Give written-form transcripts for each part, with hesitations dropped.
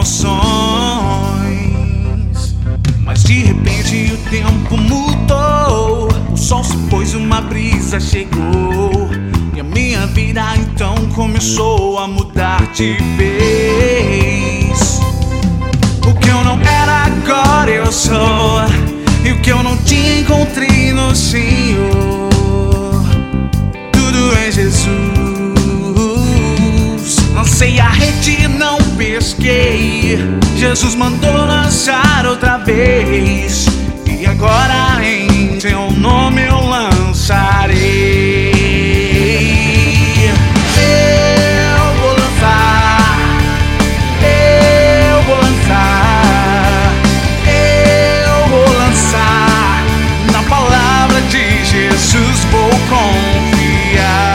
emoções. Mas de repente o tempo mudou, o sol se pôs, uma brisa chegou, e a minha vida então começou a mudar de vez. O que eu não era agora eu sou, e o que eu não tinha encontrei no Senhor. Tudo em Jesus. Lancei a rede e não pesquei, Jesus mandou lançar outra vez, e agora em teu nome eu lançarei. Eu vou lançar, eu vou lançar, eu vou lançar, na palavra de Jesus vou confiar.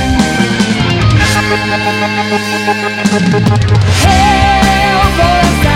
Eu vou lançar.